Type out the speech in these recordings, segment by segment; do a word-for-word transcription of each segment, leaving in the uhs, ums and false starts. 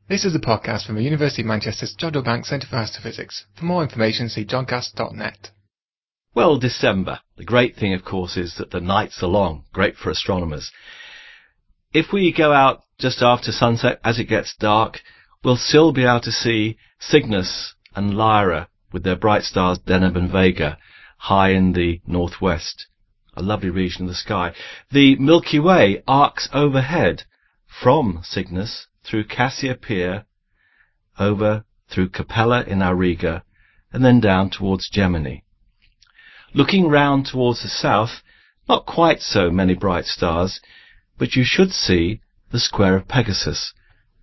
This is a podcast from the University of Manchester's Jodrell Bank Centre for Astrophysics. For more information, see jodcast dot net. Well, December. The great thing, of course, is that the nights are long. Great for astronomers. If we go out just after sunset, as it gets dark, we'll still be able to see Cygnus and Lyra with their bright stars Deneb and Vega high in the northwest. A lovely region of the sky. The Milky Way arcs overhead from Cygnus through Cassiopeia, over through Capella in Auriga, and then down towards Gemini. Looking round towards the south, not quite so many bright stars, but you should see the square of Pegasus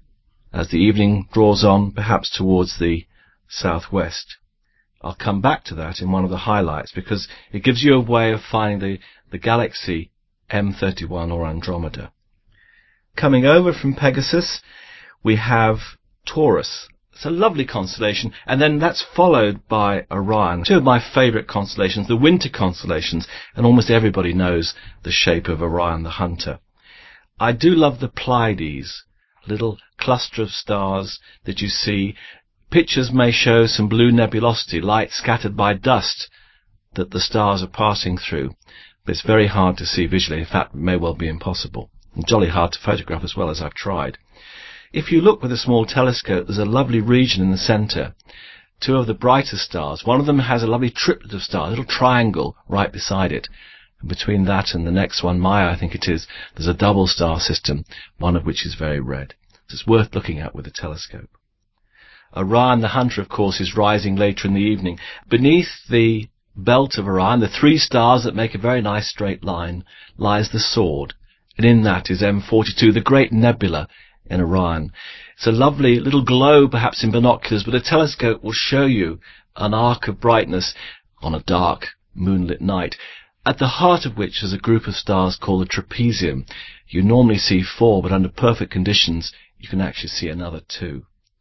as the evening draws on, perhaps towards the southwest. I'll come back to that in one of the highlights because it gives you a way of finding the, the galaxy M thirty-one or Andromeda. Coming over from Pegasus, we have Taurus. It's a lovely constellation, and then that's followed by Orion, two of my favourite constellations, the winter constellations, and almost everybody knows the shape of Orion the Hunter. I do love the Pleiades, a little cluster of stars that you see. Pictures may show some blue nebulosity, light scattered by dust that the stars are passing through, but it's very hard to see visually. In fact, it may well be impossible. And jolly hard to photograph as well, as I've tried. If you look with a small telescope, there's a lovely region in the centre. Two of the brightest stars. One of them has a lovely triplet of stars, a little triangle right beside it. And between that and the next one, Maya, I think it is, there's a double star system, one of which is very red. So it's worth looking at with a telescope. Orion the Hunter, of course, is rising later in the evening. Beneath the belt of Orion, the three stars that make a very nice straight line, lies the Sword. And in that is M forty-two, the great nebula in Orion. It's a lovely little glow, perhaps in binoculars, but a telescope will show you an arc of brightness on a dark, moonlit night, at the heart of which is a group of stars called the trapezium. You normally see four, but under perfect conditions, you can actually see another two.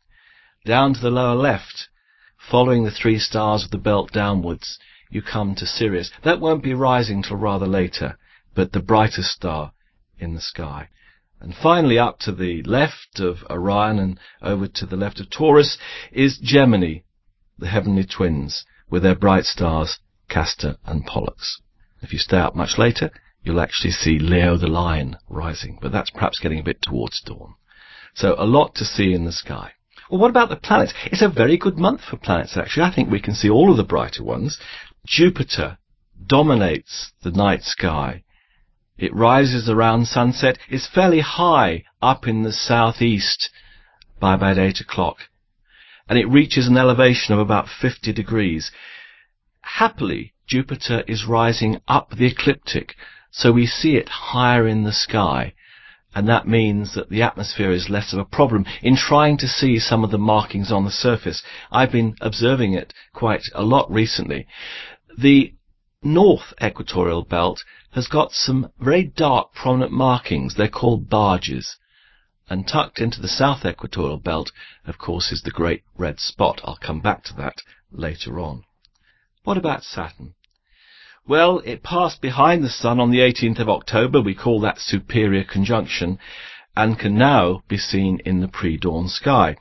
Down to the lower left, following the three stars of the belt downwards, you come to Sirius. That won't be rising till rather later, but the brightest star in the sky. And finally, up to the left of Orion and over to the left of Taurus is Gemini, the heavenly twins, with their bright stars Castor and Pollux. If you stay up much later, you'll actually see Leo the Lion rising, but that's perhaps getting a bit towards dawn. So a lot to see in the sky. Well, what about the planets? It's a very good month for planets, actually. I think we can see all of the brighter ones. Jupiter dominates the night sky. It rises around sunset. It's fairly high up in the southeast by about eight o'clock. And it reaches an elevation of about fifty degrees. Happily, Jupiter is rising up the ecliptic, so we see it higher in the sky. And that means that the atmosphere is less of a problem in trying to see some of the markings on the surface. I've been observing it quite a lot recently. The north equatorial belt has got some very dark prominent markings. They're called barges. And tucked into the south equatorial belt, of course, is the great red spot. I'll come back to that later on. What about Saturn? Well, it passed behind the Sun on the eighteenth of October. We call that superior conjunction, and can now be seen in the pre-dawn sky.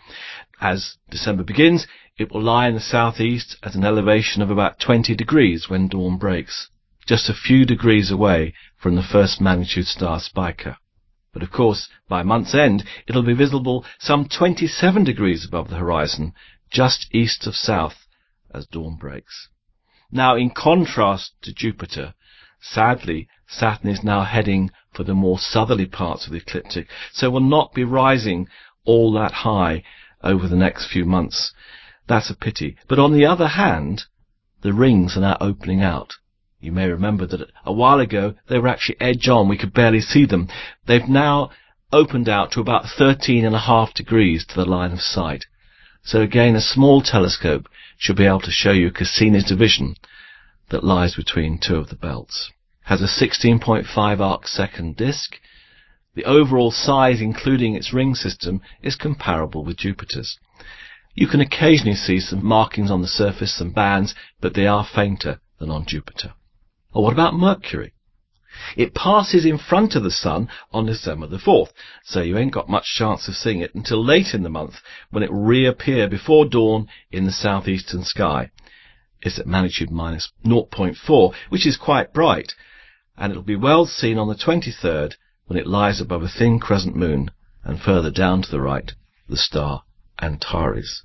As December begins, it will lie in the southeast at an elevation of about twenty degrees when dawn breaks, just a few degrees away from the first magnitude star Spica. But of course, by month's end, it'll be visible some twenty-seven degrees above the horizon, just east of south, as dawn breaks. Now, in contrast to Jupiter, sadly, Saturn is now heading for the more southerly parts of the ecliptic, so will not be rising all that high over the next few months. That's a pity. But on the other hand, the rings are now opening out. You may remember that a while ago they were actually edge on. We could barely see them. They've now opened out to about thirteen and a half degrees to the line of sight. So again, a small telescope should be able to show you Cassini's division that lies between two of the belts. Has a sixteen point five arc second disk. The overall size, including its ring system, is comparable with Jupiter's. You can occasionally see some markings on the surface, some bands, but they are fainter than on Jupiter. Or what about Mercury? It passes in front of the sun on December the fourth, so you ain't got much chance of seeing it until late in the month, when it will reappear before dawn in the southeastern sky. It's at magnitude minus zero point four, which is quite bright, and it'll be well seen on the twenty-third, when it lies above a thin crescent moon, and further down to the right, the star Antares.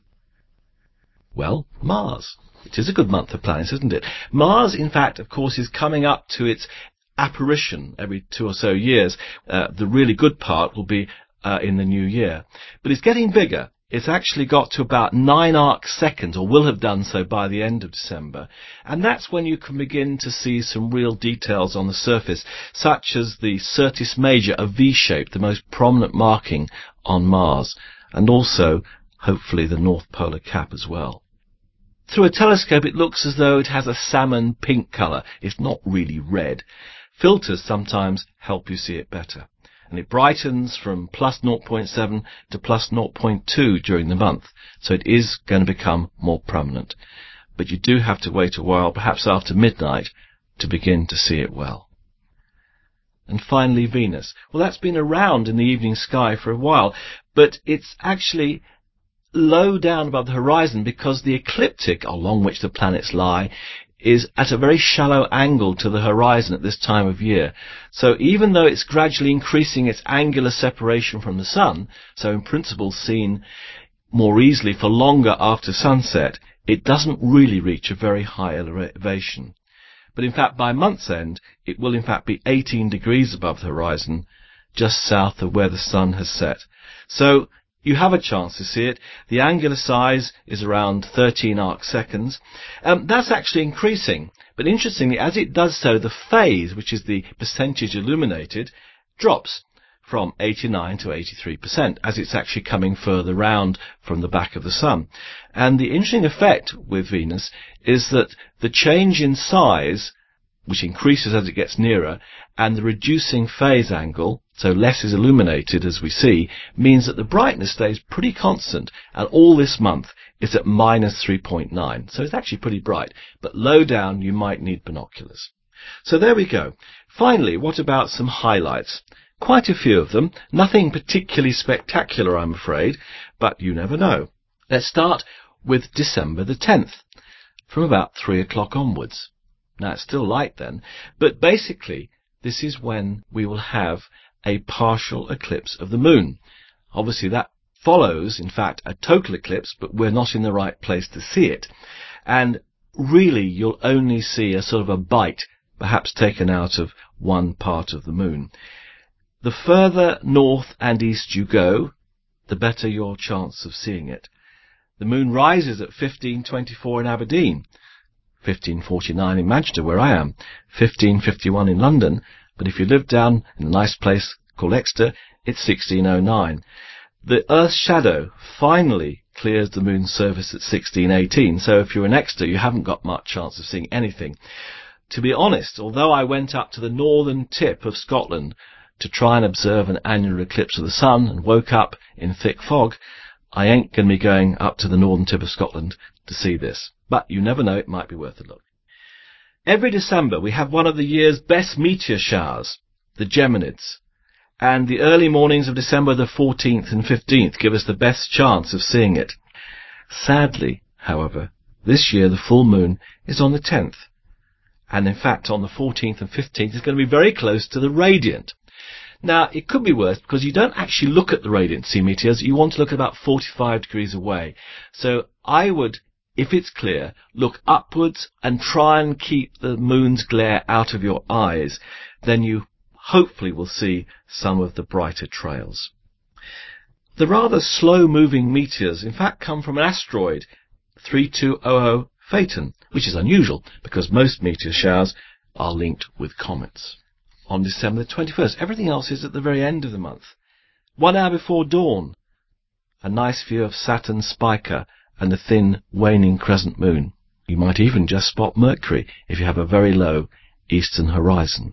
Well, Mars. It is a good month for planets, isn't it? Mars, in fact, of course, is coming up to its apparition every two or so years. Uh, the really good part will be uh, in the new year. But it's getting bigger. It's actually got to about nine arc seconds, or will have done so by the end of December. And that's when you can begin to see some real details on the surface, such as the Syrtis Major, a V-shape, the most prominent marking on Mars, and also, hopefully, the North Polar Cap as well. Through a telescope, it looks as though it has a salmon pink colour. It's not really red. Filters sometimes help you see it better. And it brightens from plus zero point seven to plus zero point two during the month, so it is going to become more prominent. But you do have to wait a while, perhaps after midnight, to begin to see it well. And finally, Venus. Well, that's been around in the evening sky for a while, but it's actually low down above the horizon because the ecliptic along which the planets lie is at a very shallow angle to the horizon at this time of year. So even though it's gradually increasing its angular separation from the sun, so in principle seen more easily for longer after sunset, it doesn't really reach a very high elevation. But in fact, by month's end, it will in fact be eighteen degrees above the horizon, just south of where the sun has set. So you have a chance to see it. The angular size is around thirteen arc seconds. Um, that's actually increasing. But interestingly, as it does so, the phase, which is the percentage illuminated, drops from eighty-nine to eighty-three percent as it's actually coming further round from the back of the sun. And the interesting effect with Venus is that the change in size, which increases as it gets nearer, and the reducing phase angle, so less is illuminated as we see, means that the brightness stays pretty constant, and all this month is at minus three point nine. So it's actually pretty bright, but low down you might need binoculars. So there we go. Finally, what about some highlights? Quite a few of them. Nothing particularly spectacular, I'm afraid, but you never know. Let's start with December the tenth, from about three o'clock onwards. Now, it's still light then, but basically, this is when we will have a partial eclipse of the moon. Obviously, that follows, in fact, a total eclipse, but we're not in the right place to see it. And really, you'll only see a sort of a bite, perhaps taken out of one part of the moon. The further north and east you go, the better your chance of seeing it. The moon rises at fifteen twenty-four in Aberdeen, fifteen forty-nine in Manchester, where I am, fifteen fifty-one in London, but if you live down in a nice place called Exeter, it's sixteen oh nine. The Earth's shadow finally clears the moon's surface at sixteen eighteen, so if you're in Exeter, you haven't got much chance of seeing anything. To be honest, although I went up to the northern tip of Scotland to try and observe an annular eclipse of the sun and woke up in thick fog, I ain't going to be going up to the northern tip of Scotland to see this. But you never know, it might be worth a look. Every December we have one of the year's best meteor showers, the Geminids. And the early mornings of December the fourteenth and fifteenth give us the best chance of seeing it. Sadly, however, this year the full moon is on the tenth. And in fact on the fourteenth and fifteenth it's going to be very close to the radiant. Now, it could be worse because you don't actually look at the radiant to see meteors. You want to look about forty-five degrees away. So I would, if it's clear, look upwards and try and keep the moon's glare out of your eyes. Then you hopefully will see some of the brighter trails. The rather slow-moving meteors, in fact, come from an asteroid, thirty-two hundred Phaethon, which is unusual because most meteor showers are linked with comets. On December the twenty-first. Everything else is at the very end of the month. One hour before dawn, a nice view of Saturn Spica and the thin, waning crescent moon. You might even just spot Mercury if you have a very low eastern horizon.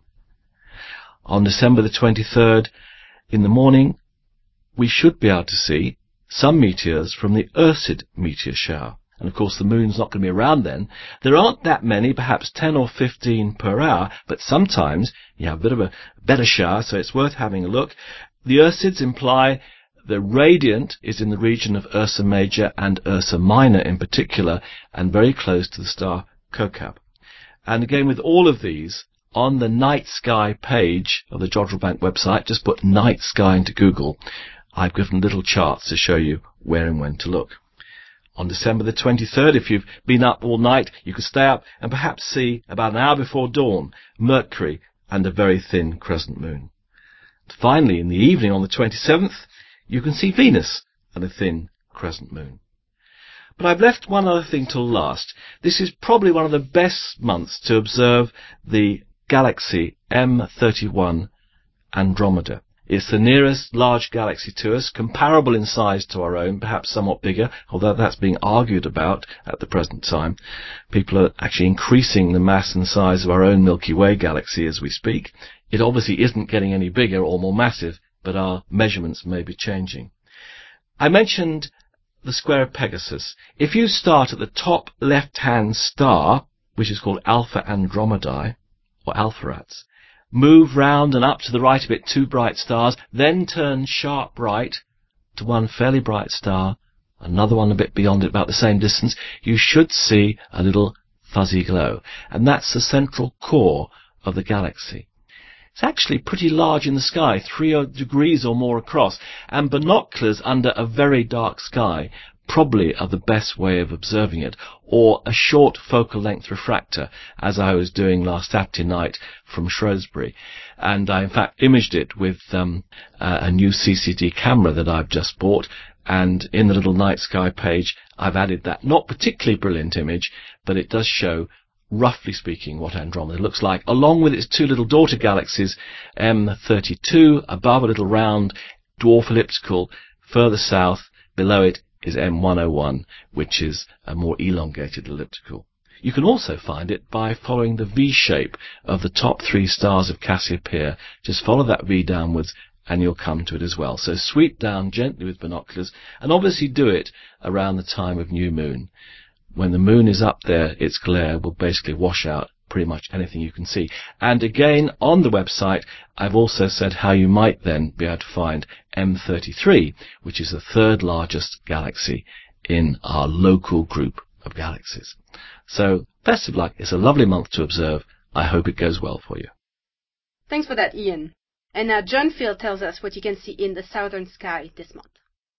On December the twenty-third, in the morning, we should be able to see some meteors from the Ursid meteor shower. and of course the moon's not going to be around then, there aren't that many, perhaps ten or fifteen per hour, but sometimes you have a bit of a better shower, so it's worth having a look. The Ursids imply the radiant is in the region of Ursa Major and Ursa Minor in particular, and very close to the star Kokab. And again, with all of these, on the night sky page of the Jodrell Bank website, just put night sky into Google, I've given little charts to show you where and when to look. On December the twenty-third, if you've been up all night, you could stay up and perhaps see, about an hour before dawn, Mercury and a very thin crescent moon. Finally, in the evening on the twenty-seventh, you can see Venus and a thin crescent moon. But I've left one other thing till last. This is probably one of the best months to observe the galaxy M thirty-one Andromeda. It's the nearest large galaxy to us, comparable in size to our own, perhaps somewhat bigger, although that's being argued about at the present time. People are actually increasing the mass and size of our own Milky Way galaxy as we speak. It obviously isn't getting any bigger or more massive, but our measurements may be changing. I mentioned the square of Pegasus. If you start at the top left-hand star, which is called Alpha Andromedae, or Alpheratz, move round and up to the right of it two bright stars, then turn sharp right to one fairly bright star, another one a bit beyond it about the same distance, you should see a little fuzzy glow. And that's the central core of the galaxy. It's actually pretty large in the sky, three degrees or more across, and binoculars under a very dark sky probably are the best way of observing it, or a short focal length refractor, as I was doing last Saturday night from Shrewsbury. And I in fact imaged it with um, uh, a new C C D camera that I've just bought, and in the little night sky page I've added that not particularly brilliant image, but it does show, roughly speaking, what Andromeda looks like, along with its two little daughter galaxies, M thirty-two, above a little round dwarf elliptical, further south, below it is M one oh one, which is a more elongated elliptical. You can also find it by following the V shape of the top three stars of Cassiopeia. Just follow that V downwards and you'll come to it as well. So sweep down gently with binoculars, and obviously do it around the time of new moon. When the moon is up there, its glare will basically wash out pretty much anything you can see. And again, on the website, I've also said how you might then be able to find M thirty-three, which is the third largest galaxy in our local group of galaxies. So, best of luck. It's a lovely month to observe. I hope it goes well for you. Thanks for that, Ian. And now John Field tells us what you can see in the southern sky this month.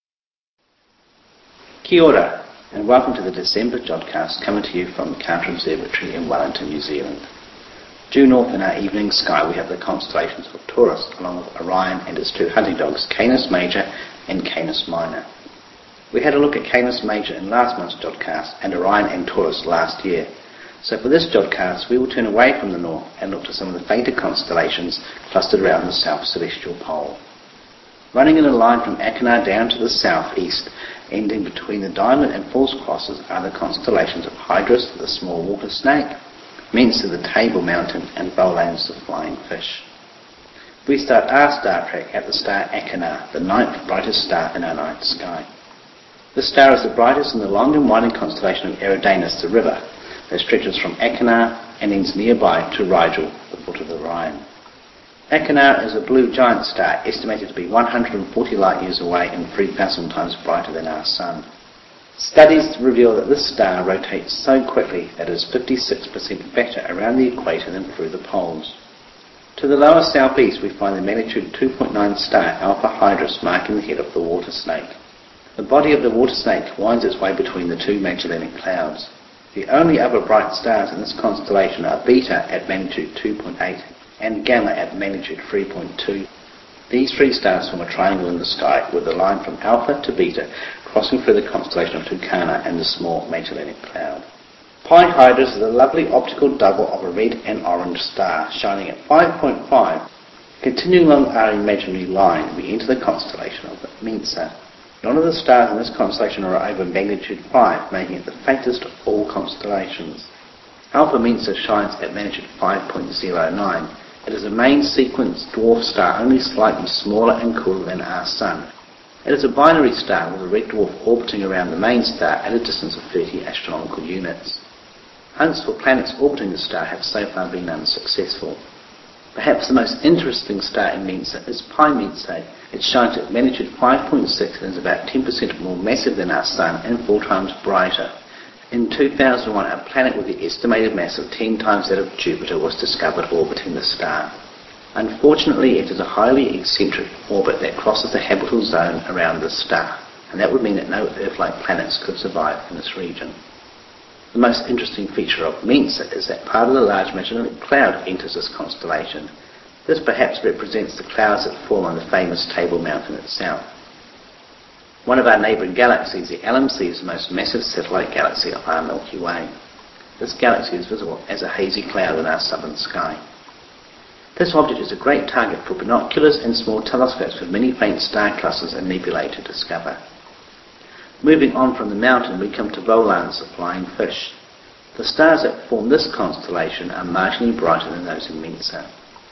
Kia ora, and welcome to the December Jodcast, coming to you from the Carter Observatory in Wellington, New Zealand. Due north in our evening sky we have the constellations of Taurus, along with Orion and its two hunting dogs, Canis Major and Canis Minor. We had a look at Canis Major in last month's Jodcast, and Orion and Taurus last year. So for this Jodcast we will turn away from the north and look to some of the fainter constellations clustered around the south celestial pole. Running in a line from Achernar down to the southeast, ending between the Diamond and False Crosses, are the constellations of Hydrus, the small water snake, Mensa, the Table Mountain, and Bolans, the flying fish. We start our star trek at the star Achernar, the ninth brightest star in our night sky. This star is the brightest in the long and winding constellation of Eridanus, the river, that stretches from Achernar and ends nearby to Rigel, the foot of Orion. Achernar is a blue giant star estimated to be one hundred forty light years away and three thousand times brighter than our Sun. Studies reveal that this star rotates so quickly that it is fifty-six percent fatter around the equator than through the poles. To the lower southeast we find the magnitude two point nine star Alpha Hydrus marking the head of the water snake. The body of the water snake winds its way between the two Magellanic Clouds. The only other bright stars in this constellation are Beta at magnitude two point eight and Gamma at magnitude three point two. These three stars form a triangle in the sky, with a line from Alpha to Beta crossing through the constellation of Tucana and the small Magellanic Cloud. Pi Hydrus is a lovely optical double of a red and orange star, shining at five point five. Continuing along our imaginary line, we enter the constellation of Mensa. None of the stars in this constellation are over magnitude five, making it the faintest of all constellations. Alpha Mensa shines at magnitude five point zero nine. It is a main sequence dwarf star, only slightly smaller and cooler than our Sun. It is a binary star with a red dwarf orbiting around the main star at a distance of thirty astronomical units. Hunts for planets orbiting the star have so far been unsuccessful. Perhaps the most interesting star in Mensa is Pi Mensae. It shines at magnitude five point six and is about ten percent more massive than our Sun and four times brighter. In two thousand one, a planet with the estimated mass of ten times that of Jupiter was discovered orbiting the star. Unfortunately, it is a highly eccentric orbit that crosses the habitable zone around the star, and that would mean that no Earth-like planets could survive in this region. The most interesting feature of Mensa is that part of the Large Magellanic Cloud enters this constellation. This perhaps represents the clouds that form on the famous Table Mountain itself. One of our neighbouring galaxies, the L M C, is the most massive satellite galaxy of our Milky Way. This galaxy is visible as a hazy cloud in our southern sky. This object is a great target for binoculars and small telescopes with many faint star clusters and nebulae to discover. Moving on from the mountain, we come to Volans, the flying fish. The stars that form this constellation are marginally brighter than those in Mensa.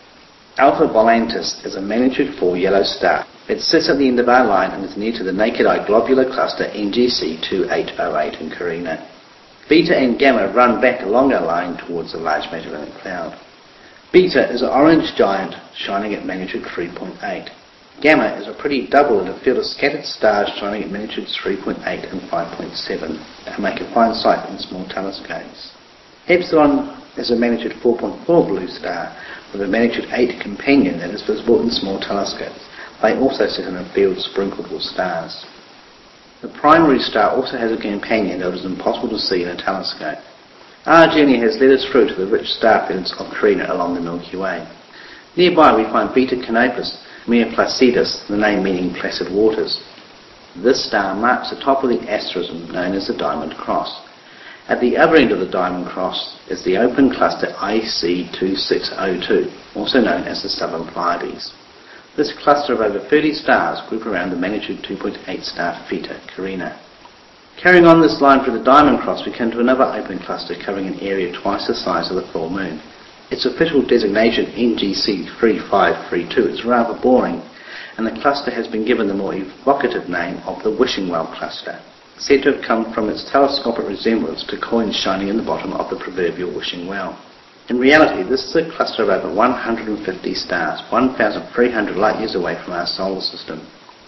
Alpha Volantis is a magnitude four yellow star. It sits at the end of our line and is near to the naked-eye globular cluster N G C two eight oh eight in Carina. Beta and Gamma run back along our line towards the Large Magellanic Cloud. Beta is an orange giant shining at magnitude three point eight. Gamma is a pretty double in a field of scattered stars shining at magnitudes three point eight and five point seven and make a fine sight in small telescopes. Epsilon is a magnitude four point four blue star with a magnitude eight companion that is visible in small telescopes. They also sit in a field sprinkled with stars. The primary star also has a companion that is impossible to see in a telescope. Our journey has led us through to the rich star fields of Carina along the Milky Way. Nearby we find Beta Canopus, Mare Placidus, the name meaning placid waters. This star marks the top of the asterism known as the Diamond Cross. At the other end of the Diamond Cross is the open cluster I C two six oh two, also known as the Southern Pleiades. This cluster of over thirty stars group around the magnitude two point eight star Theta Carina. Carrying on this line through the Diamond Cross, we come to another open cluster covering an area twice the size of the full moon. Its official designation, N G C three five three two, is rather boring, and the cluster has been given the more evocative name of the Wishing Well Cluster, said to have come from its telescopic resemblance to coins shining in the bottom of the proverbial wishing well. In reality, this is a cluster of over one hundred fifty stars, one thousand three hundred light-years away from our solar system.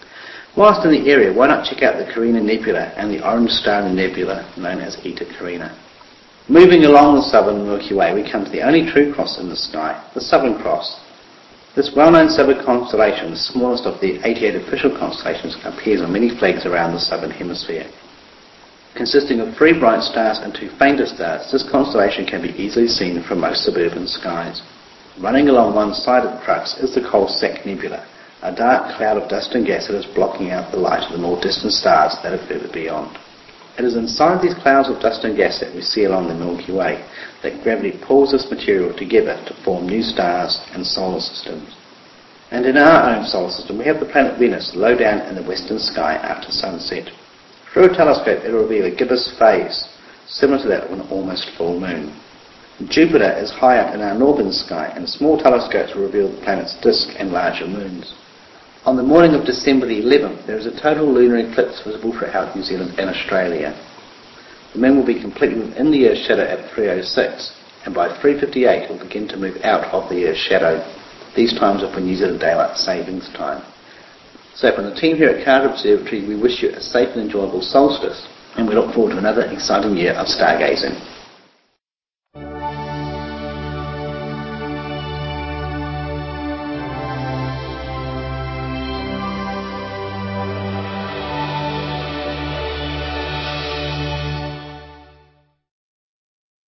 Whilst in the area, why not check out the Carina Nebula and the orange star in the nebula known as Eta Carina. Moving along the southern Milky Way, we come to the only true cross in the sky, the Southern Cross. This well-known southern constellation, the smallest of the eighty-eight official constellations, appears on many flags around the southern hemisphere. Consisting of three bright stars and two fainter stars, this constellation can be easily seen from most suburban skies. Running along one side of the crux is the Coalsack Nebula, a dark cloud of dust and gas that is blocking out the light of the more distant stars that are further beyond. It is inside these clouds of dust and gas that we see along the Milky Way that gravity pulls this material together to form new stars and solar systems. And in our own solar system we have the planet Venus low down in the western sky after sunset. Through a telescope it will reveal a gibbous phase, similar to that of an almost full moon. Jupiter is high up in our northern sky, and small telescopes will reveal the planet's disk and larger moons. On the morning of December the eleventh, there is a total lunar eclipse visible throughout New Zealand and Australia. The moon will be completely within the Earth's shadow at three oh six, and by three fifty-eight it will begin to move out of the Earth's shadow. These times are for New Zealand Daylight Savings Time. So from the team here at Carter Observatory, we wish you a safe and enjoyable solstice, and we look forward to another exciting year of stargazing.